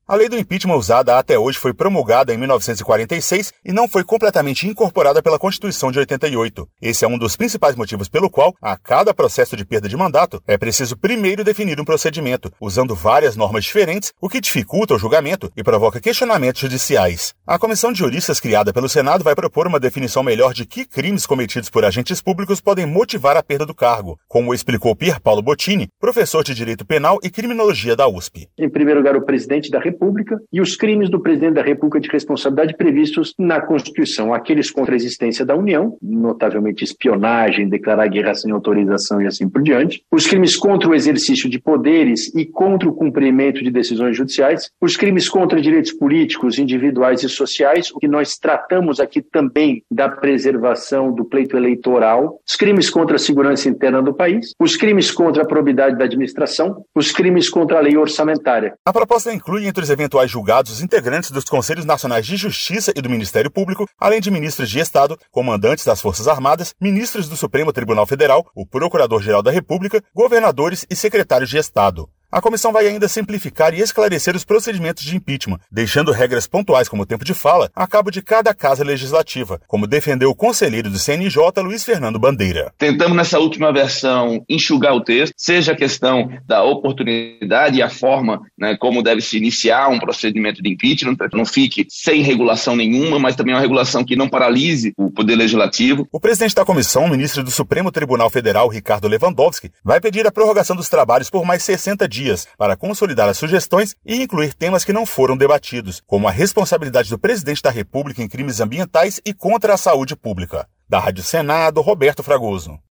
A lei do impeachment usada até hoje foi promulgada em 1946 e não foi completamente incorporada pela Constituição de 88. Esse é um dos principais motivos pelo qual, a cada processo de perda de mandato, é preciso primeiro definir um procedimento, usando várias normas diferentes, o que dificulta o julgamento e provoca questionamentos judiciais. A comissão de juristas criada pelo Senado vai propor uma definição melhor de que crimes cometidos por agentes públicos podem motivar a perda do cargo, como explicou Pier Paolo Bottini, professor de Direito Penal e Criminologia da USP. Em primeiro lugar, o presidente da República e os crimes do presidente da República de responsabilidade previstos na Constituição, aqueles contra a existência da União, notavelmente espionagem, declarar guerra sem autorização e assim por diante, os crimes contra o exercício de poderes e contra o cumprimento de decisões judiciais, os crimes contra direitos políticos, individuais e sociais, o que nós tratamos aqui também da preservação do pleito eleitoral, os crimes contra a segurança interna do país, os crimes contra a probidade da administração, os crimes contra a lei orçamentária. A proposta inclui entre os eventuais julgados os integrantes dos Conselhos Nacionais de Justiça e do Ministério Público, além de ministros de Estado, comandantes das Forças Armadas, ministros do Supremo Tribunal Federal, o Procurador-Geral da República, governadores e secretários de Estado. A comissão vai ainda simplificar e esclarecer os procedimentos de impeachment, deixando regras pontuais como o tempo de fala a cabo de cada casa legislativa, como defendeu o conselheiro do CNJ, Luiz Fernando Bandeira. Tentamos nessa última versão enxugar o texto, seja a questão da oportunidade e a forma, como deve se iniciar um procedimento de impeachment, para que não fique sem regulação nenhuma, mas também uma regulação que não paralise o poder legislativo. O presidente da comissão, o ministro do Supremo Tribunal Federal, Ricardo Lewandowski, vai pedir a prorrogação dos trabalhos por mais 60 dias para consolidar as sugestões e incluir temas que não foram debatidos, como a responsabilidade do presidente da República em crimes ambientais e contra a saúde pública. Da Rádio Senado, Roberto Fragoso.